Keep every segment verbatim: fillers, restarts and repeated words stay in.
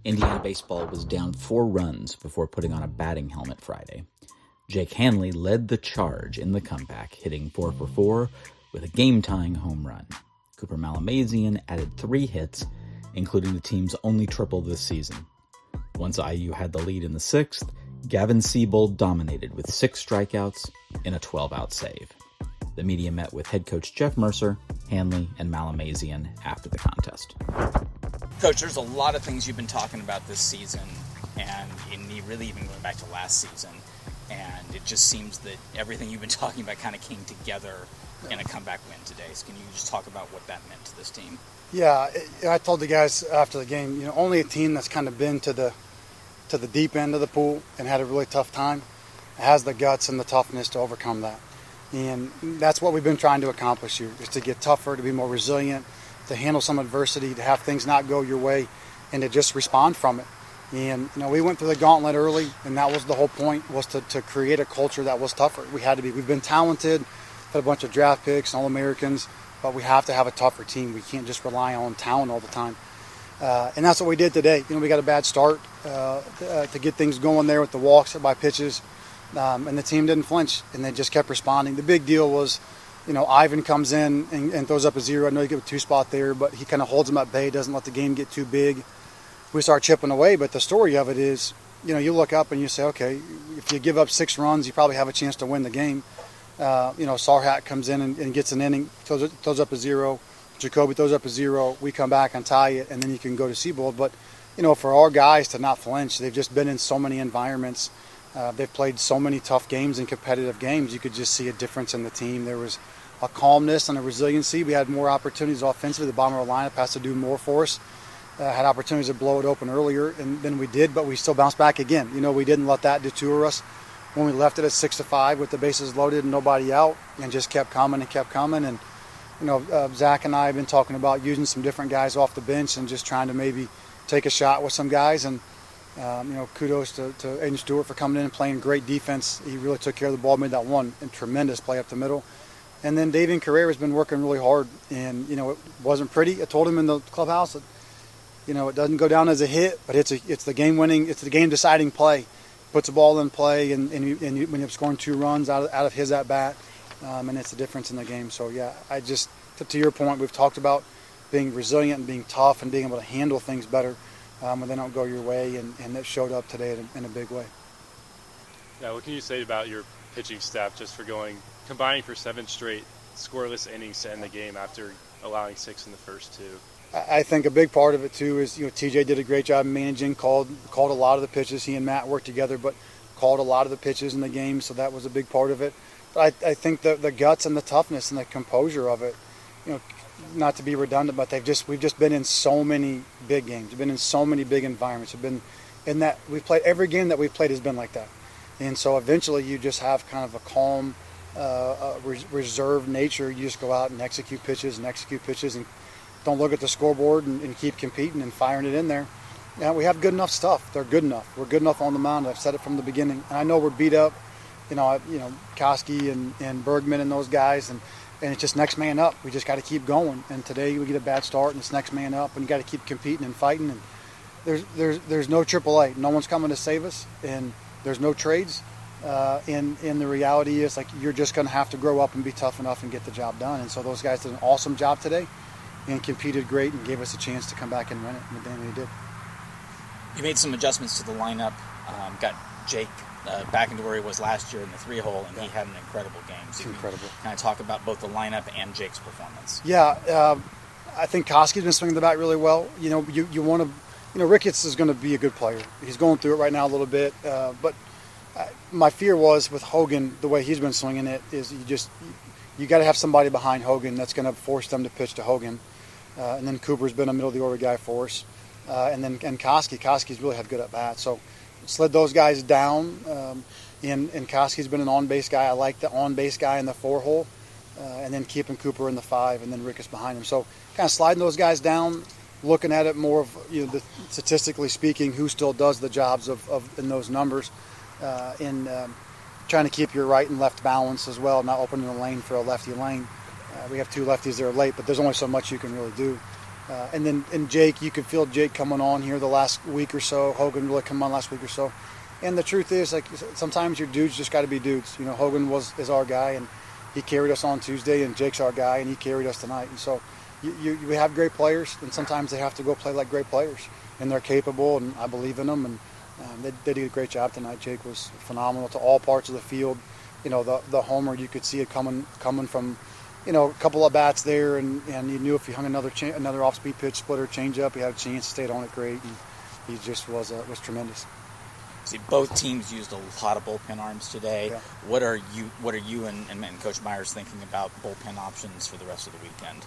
Indiana baseball was down four runs before putting on a batting helmet Friday. Jake Hanley led the charge in the comeback, hitting four for four with a game-tying home run. Cooper Malamazian added three hits, including the team's only triple this season. Once I U had the lead in the sixth, Gavin Seabold dominated with six strikeouts in a twelve-out save. The media met with head coach Jeff Mercer, Hanley, and Malamazian after the contest. Coach, there's a lot of things you've been talking about this season, and really even going back to last season, and it just seems that everything you've been talking about kind of came together in a comeback win today. So can you just talk about what that meant to this team? Yeah, I told the guys after the game, you know, only a team that's kind of been to the to the deep end of the pool and had a really tough time has the guts and the toughness to overcome that. And that's what we've been trying to accomplish here, is to get tougher, to be more resilient, to handle some adversity, to have things not go your way, and to just respond from it. And, you know, we went through the gauntlet early, and that was the whole point, was to, to create a culture that was tougher. We had to be. We've been talented, had a bunch of draft picks, All-Americans, but we have to have a tougher team. We can't just rely on talent all the time. Uh, and that's what we did today. You know, we got a bad start uh, uh, to get things going there with the walks by pitches, um, and the team didn't flinch, and they just kept responding. The big deal was, you know, Ivan comes in and, and throws up a zero. I know you get a two-spot there, but he kind of holds them at bay, doesn't let the game get too big. We start chipping away, but the story of it is, you know, you look up and you say, okay, if you give up six runs, you probably have a chance to win the game. Uh, you know, Sarhat comes in and, and gets an inning, throws, throws up a zero. Jacoby throws up a zero. We come back and tie it, and then you can go to Seabold. But, you know, for our guys to not flinch, they've just been in so many environments. Uh, they've played so many tough games and competitive games. You could just see a difference in the team. There was a calmness and a resiliency. We had more opportunities offensively. The bottom of our lineup has to do more for us. Uh, had opportunities to blow it open earlier and, than we did, but we still bounced back again. You know, we didn't let that detour us when we left it at six to five with the bases loaded and nobody out, and just kept coming and kept coming. And you know, uh, Zach and I have been talking about using some different guys off the bench and just trying to maybe take a shot with some guys. And um, you know, kudos to, to Aiden Stewart for coming in and playing great defense. He really took care of the ball, made that one and tremendous play up the middle. And then Davian Carrera has been working really hard, and you know, it wasn't pretty. I told him in the clubhouse that, you know, it doesn't go down as a hit, but it's a, it's the game-winning, it's the game-deciding play. Puts the ball in play, and, and, you, and you, when you're scoring two runs out of, out of his at-bat, um, and it's the difference in the game. So, yeah, I just, to, to your point, we've talked about being resilient and being tough and being able to handle things better um, when they don't go your way, and, and that showed up today in a, in a big way. Yeah, what can you say about your pitching staff just for going, combining for seven straight scoreless innings to end the game after allowing six in the first two? I think a big part of it too is, you know, T J did a great job managing, called called a lot of the pitches. He and Matt worked together, but called a lot of the pitches in the game, so that was a big part of it. But I, I think the the guts and the toughness and the composure of it, you know, not to be redundant, but they've just we've just been in so many big games. We've been in so many big environments. We've been in that we've played every game that we've played has been like that, and so eventually you just have kind of a calm, uh, a res- reserved nature. You just go out and execute pitches and execute pitches and don't look at the scoreboard and, and keep competing and firing it in there. Yeah, we have good enough stuff. They're good enough. We're good enough on the mound. I've said it from the beginning. And I know we're beat up, you know, I, you know, Koski and, and Bergman and those guys, and, and it's just next man up. We just got to keep going. And today we get a bad start, and it's next man up, and you got to keep competing and fighting. And there's there's there's no triple A. No one's coming to save us, and there's no trades. Uh, and, and the reality is, like, you're just going to have to grow up and be tough enough and get the job done. And so those guys did an awesome job today, and competed great and gave us a chance to come back and win it, and then we did. You made some adjustments to the lineup, um, got Jake uh, back into where he was last year in the three-hole, and yeah. He had an incredible game. So incredible. Kind of talk about both the lineup and Jake's performance. Yeah, uh, I think Koski's been swinging the bat really well. You know, you, you want to, you know, Ricketts is going to be a good player. He's going through it right now a little bit, uh, but I, my fear was with Hogan, the way he's been swinging it, is you just, you, you got to have somebody behind Hogan that's going to force them to pitch to Hogan. Uh, and then Cooper's been a middle-of-the-order guy for us. Uh, and then and Koski. Koski's really had good at-bats. So slid those guys down. Um, and, and Koski's been an on-base guy. I like the on-base guy in the four-hole. Uh, and then keeping Cooper in the five, and then Ricketts behind him. So kind of sliding those guys down, looking at it more of, you know, the, statistically speaking, who still does the jobs of, of in those numbers. Uh, and um, trying to keep your right and left balance as well, not opening the lane for a lefty lane. Uh, we have two lefties that are late, but there's only so much you can really do. Uh, and then and Jake, you could feel Jake coming on here the last week or so. Hogan really come on last week or so. And the truth is, like, sometimes your dudes just got to be dudes. You know, Hogan was is our guy, and he carried us on Tuesday, and Jake's our guy, and he carried us tonight. And so you, you, we have great players, and sometimes they have to go play like great players. And they're capable, and I believe in them. And um, they, they did a great job tonight. Jake was phenomenal to all parts of the field. You know, the the homer, you could see it coming coming from, you know, a couple of bats there, and, and you knew if he hung another cha- another off-speed pitch, splitter, change-up, he had a chance, stayed on it great, and he just was uh, was tremendous. See, both teams used a lot of bullpen arms today. Yeah. What are you What are you and, and, and Coach Myers thinking about bullpen options for the rest of the weekend?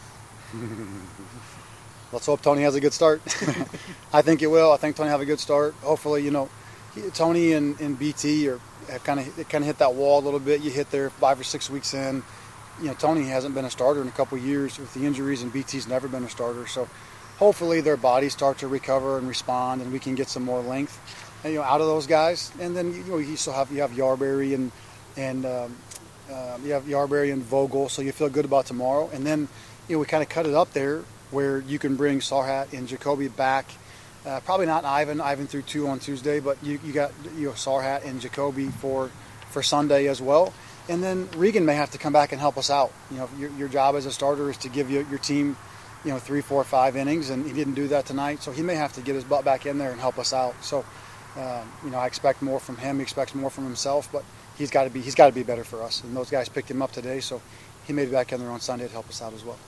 Let's hope Tony has a good start. I think it will. I think Tony will have a good start. Hopefully, you know, he, Tony and, and B T are kind of kind of hit that wall a little bit. You hit there five or six weeks in. You know, Tony hasn't been a starter in a couple of years with the injuries, and B T's never been a starter. So hopefully their bodies start to recover and respond, and we can get some more length, you know, out of those guys. And then, you know, you still have you have Yarberry and and um, uh, you have Yarberry and Vogel, so you feel good about tomorrow. And then, you know, we kind of cut it up there where you can bring Sarhat and Jacoby back. Uh, probably not Ivan. Ivan threw two on Tuesday, but you, you got you know Sarhat and Jacoby for for Sunday as well. And then Regan may have to come back and help us out. You know, your, your job as a starter is to give you, your team, you know, three, four, five innings, and he didn't do that tonight. So he may have to get his butt back in there and help us out. So, um, you know, I expect more from him. He expects more from himself, but he's got to be he's got to be better for us. And those guys picked him up today, so he may be back in there on Sunday to help us out as well.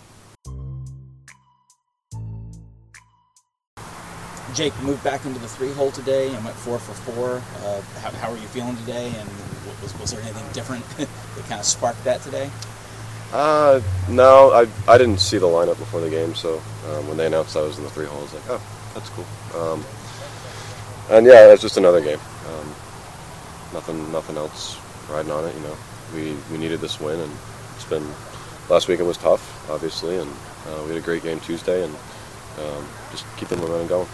Jake moved back into the three hole today and went four for four. Uh, how, how are you feeling today? And was, was there anything different that kind of sparked that today? Uh, no, I I didn't see the lineup before the game, so um, when they announced I was in the three hole, I was like, oh, that's cool. Um, and yeah, it's just another game. Um, nothing, nothing else riding on it. You know, we we needed this win, and it's been last weekend was tough, obviously, and uh, we had a great game Tuesday, and um, just keep the momentum going.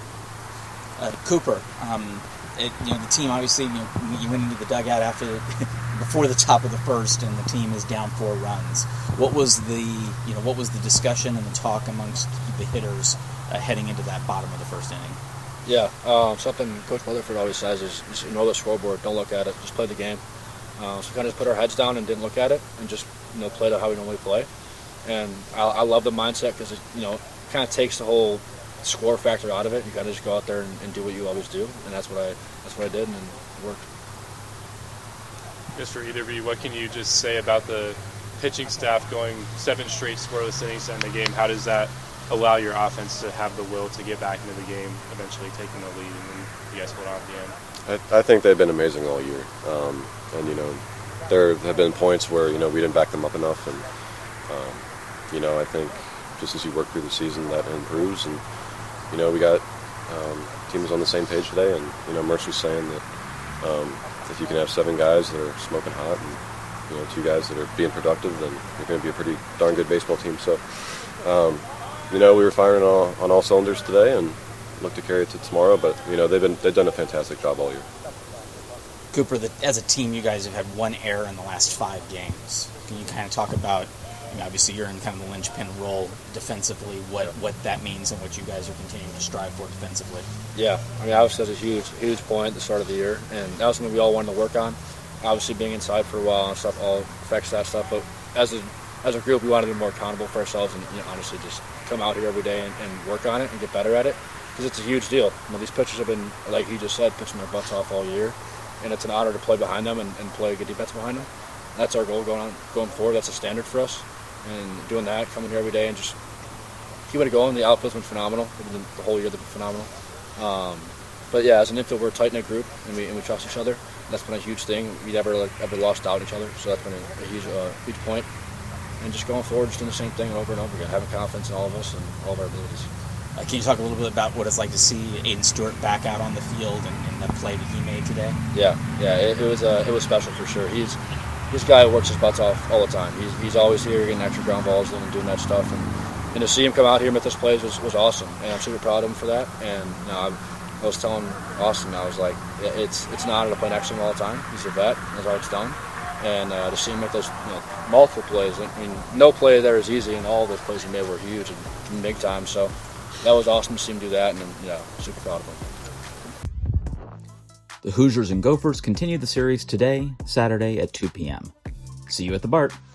Uh, Cooper, um, it, you know the team obviously you, know, you went into the dugout after before the top of the first, and the team is down four runs. What was the you know what was the discussion and the talk amongst the hitters uh, heading into that bottom of the first inning? Yeah, uh, something Coach Weatherford always says is just ignore the scoreboard, don't look at it, just play the game. Uh, so we kind of just put our heads down and didn't look at it, and just you know played how we normally play. And I, I love the mindset because it you know kind of takes the whole score factor out of it. You got to just go out there and, and do what you always do, and that's what I that's what I did, and it worked. Just for either of you, what can you just say about the pitching staff going seven straight scoreless innings to end the game? How does that allow your offense to have the will to get back into the game, eventually taking the lead, and then you guys hold on at the end? I, I think they've been amazing all year, um, and you know, there have been points where you know we didn't back them up enough, and um, you know I think just as you work through the season, that improves. And you know, we got um, teams on the same page today, and you know, Mercer's saying that um, if you can have seven guys that are smoking hot and you know two guys that are being productive, then you're going to be a pretty darn good baseball team. So, um, you know, we were firing all, on all cylinders today, and look to carry it to tomorrow. But you know, they've been they've done a fantastic job all year. Cooper, the, as a team, you guys have had one error in the last five games. Can you kind of talk about? I mean, obviously, you're in kind of the linchpin role defensively, what, what that means and what you guys are continuing to strive for defensively. Yeah, I mean, obviously that's a huge, huge point at the start of the year, and that was something we all wanted to work on. Obviously, being inside for a while and stuff all affects that stuff, but as a as a group, we want to be more accountable for ourselves and, you know, honestly just come out here every day and, and work on it and get better at it, because it's a huge deal. You know, these pitchers have been, like he just said, pitching their butts off all year, and it's an honor to play behind them and, and play good defense behind them. That's our goal going on going forward. That's a standard for us. And doing that, coming here every day and just keeping it going. The outfield's been phenomenal. The whole year they've been phenomenal. Um, but yeah, as an infield, we're a tight-knit group, and we and we trust each other. That's been a huge thing. We never like, ever lost out on each other, so that's been a, a huge uh, huge point. And just going forward, just doing the same thing over and over again, having confidence in all of us and all of our abilities. Uh, can you talk a little bit about what it's like to see Aiden Stewart back out on the field and, and the play that he made today? Yeah, yeah, it, it was uh, it was special for sure. He's This guy works his butts off all the time. He's he's always here getting extra ground balls in and doing that stuff. And, and to see him come out here and make those plays was, was awesome. And I'm super proud of him for that. And you know, I, I was telling Austin, I was like, it's it's an honor to play next to him all the time. He's a vet. That's all it's done. and uh, to see him make those you know, multiple plays. I mean, no play there is easy, and all those plays he made were huge and, and big time. So that was awesome to see him do that, and you know, super proud of him. The Hoosiers and Gophers continue the series today, Saturday at two p.m. See you at the BART.